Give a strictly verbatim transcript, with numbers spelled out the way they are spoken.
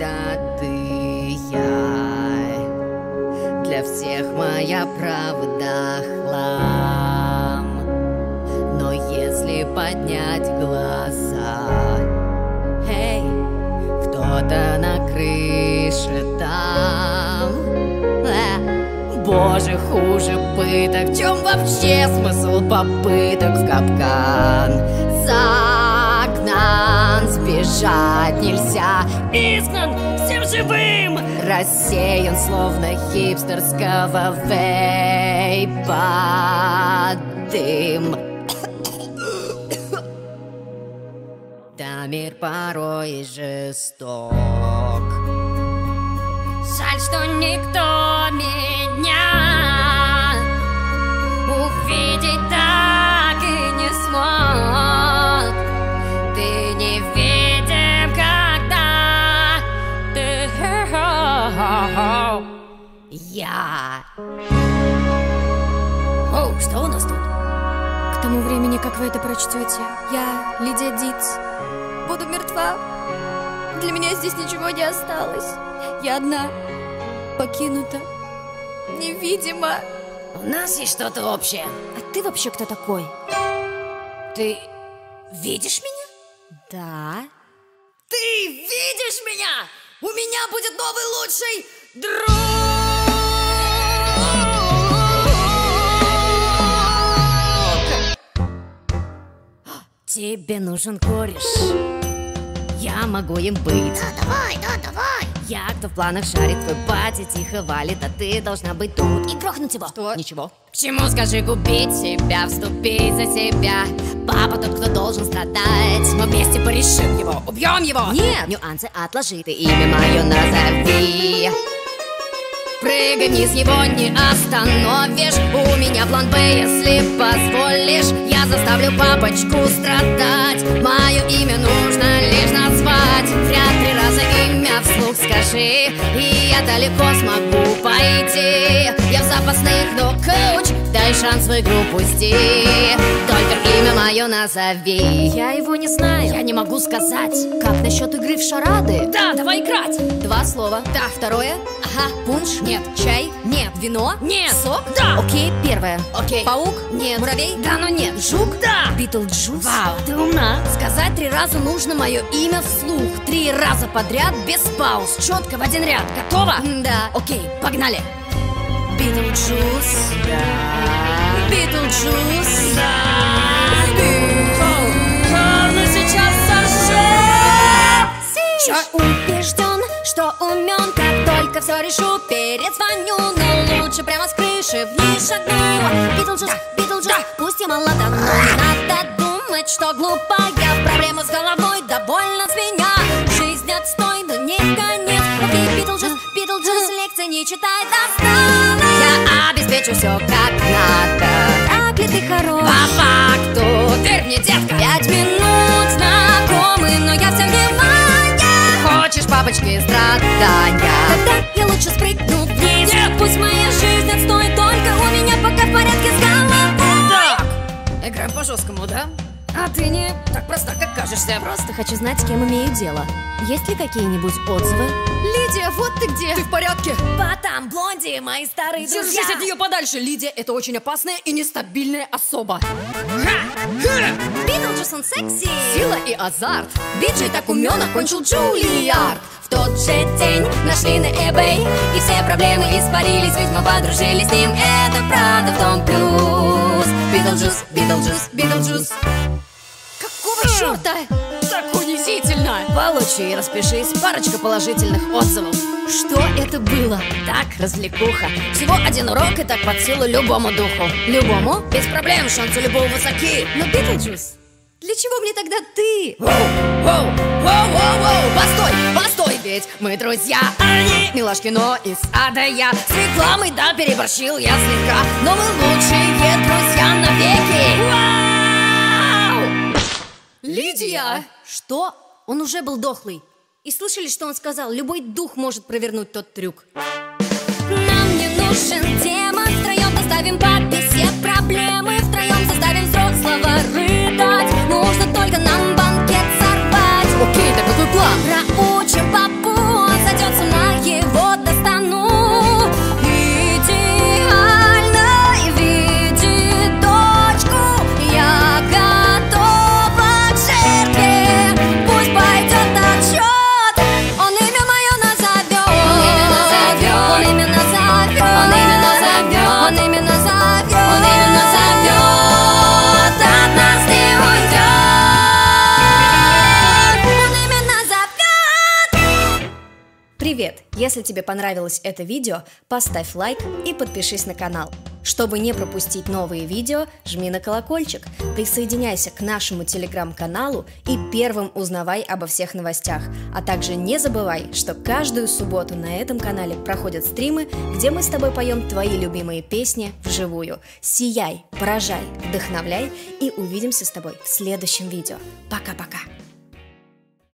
когда ты я. Для всех моя правда хлам. Но если поднять глаза, эй, кто-то на крыше там. э, Боже, хуже пыток. В чем вообще смысл попыток? В капкан загнан, сбежать нельзя. Изгнан всем живым, рассеян, словно хипстерского вейпа дым. Да, мир порой жесток. Жаль, что никто меня увидеть так и не смог. Ты не видим, когда ты я. Оу, что у нас тут? К тому времени, как вы это прочтете, я, Лидия Диц, буду мертва. Для меня здесь ничего не осталось. Я одна, покинута, невидима. У нас есть что-то общее. А ты вообще кто такой? Ты видишь меня? Да. Ты видишь меня? У меня будет новый лучший друг! Тебе нужен кореш. Я могу им быть. Да, давай, да, давай. Я, кто в планах шарит, твой батя тихо валит, а ты должна быть тут и грохнуть его. Что? Ничего. К чему, скажи, губить себя, вступить за себя? Папа тот, кто должен страдать. Мы вместе порешим его, убьем его. Нет, нюансы отложи, ты имя мое назови. Прыгай вниз, его не остановишь. У меня план Б, если позволишь. Я заставлю папочку страдать. Мое имя нужно лишь назвать. Зря три раза имя вслух скажи, и я далеко смогу пойти. Я в запасных, но коуч, дай шанс в игру пусти. Только имя мое назови. Я его не знаю. Я не могу сказать. Как насчет игры в шарады? Да, давай играть. Два слова. Да. Второе? Ага. Пунш? Нет. Чай? Нет. Вино? Нет. Сок? Да. Окей, первое. Окей. Паук? Нет. Муравей? Да, но нет. Жук? Да. Битлджус? Вау, ты умна. Сказать три раза нужно мое имя вслух. Три раза подряд, без пауз. Четко в один ряд. Готово? Да. Окей, погнали. Битлджус. Да. Битлджус. Да. Ладно, сейчас Я убежден, что умен, как только все решу, перезвоню. Но лучше прямо с крыши вниз шагну. Битлджус, Битлджус, пусть я молода, но не надо думать, что глупая. Проблема с головой довольно с меня. Жизнь отстой, но не конец. Окей, Битлджус, Битлджус, лекции не читай, достала. Я обеспечу все как надо. Как ли ты хорош? По факту, верь мне, детка. Пять минут знакомы, но я все внимание. Хочешь папочки страдания? Тогда я лучше спрыгну вниз. Нет. Пусть моя жизнь отстой, только у меня пока в порядке с головой. Так, играем по жесткому, да? А ты не так проста, как кажешься. Просто хочу знать, с кем имею дело. Есть ли какие-нибудь отзывы? Лидия, вот ты где? Ты в порядке? Потом, Блонди, мои старые друзья. Держись от нее подальше. Лидия — это очень опасная и нестабильная особа. Битлджус, он секси. Сила и азарт. Биджей так умен, окончил Джулиард. В тот же день нашли на eBay, и все проблемы испарились, ведь мы подружились с ним. Это правда, в том плюс. Битлджус, Битлджус, Битлджус. Какого черта? Так унизительно. Получи и распишись. Парочка положительных отзывов. Что это было? Так, развлекуха. Всего один урок, и так под силу любому духу. Любому? Без проблем, шансы любого высоки. Но, Битлджус, для чего мне тогда ты? Воу, воу, воу, воу, воу. Постой, постой, ведь мы друзья. Они милашки, но из ада я. С рекламой, да, переборщил я слегка. Но мы лучшие друзья навеки. Вау! Лидия! Что? Он уже был дохлый. И слышали, что он сказал? Любой дух может провернуть тот трюк. Нам не нужен демон. Втроем доставим папе все проблемы. Втроем заставим взрослого рыдать. Нужно только нам банкет сорвать. Окей, так какой план? Проучим папу Если тебе понравилось это видео, поставь лайк и подпишись на канал. Чтобы не пропустить новые видео, жми на колокольчик, присоединяйся к нашему телеграм-каналу и первым узнавай обо всех новостях. А также не забывай, что каждую субботу на этом канале проходят стримы, где мы с тобой поем твои любимые песни вживую. Сияй, поражай, вдохновляй и увидимся с тобой в следующем видео. Пока-пока!